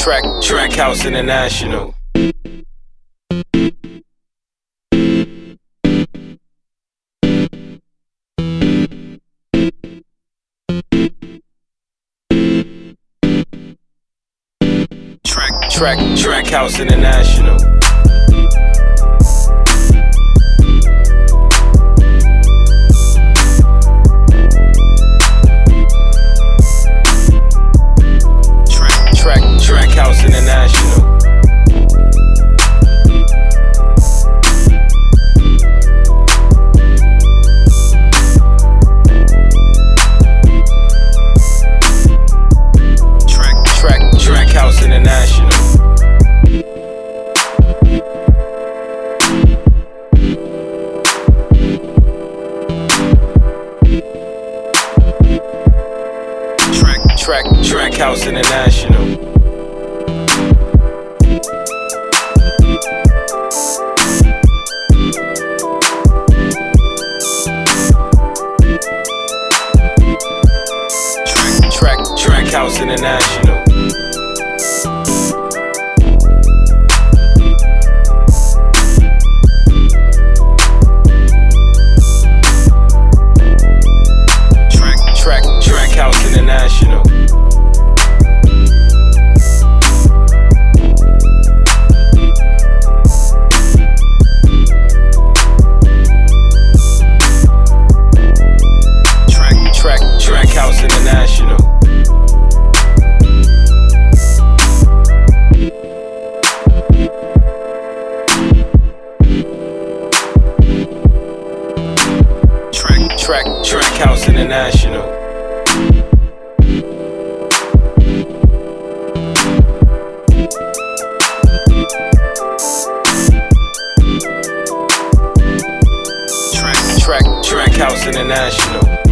Track House International. Track House International. Track House International. Track House International. Track House International. Track House International. Track House International. Track House International. Track House International. Track House International.